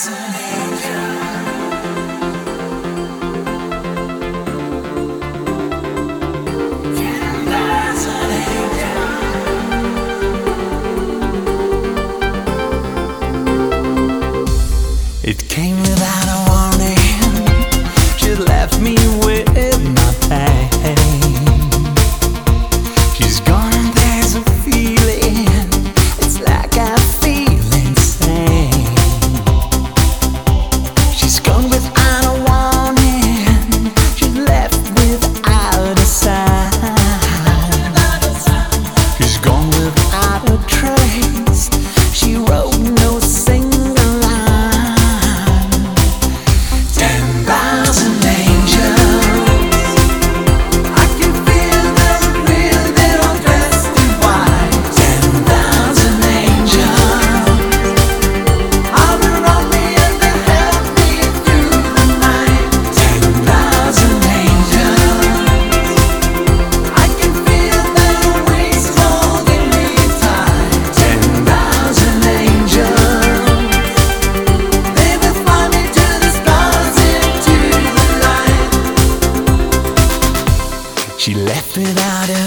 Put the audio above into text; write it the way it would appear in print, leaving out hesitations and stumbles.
It came without a warning. She left me with my pain. She's gone and there's a feeling. It's like I feel insane. She's gone without a warning. She's left without a sign. She's gone without a trace. She wrote no single She left without a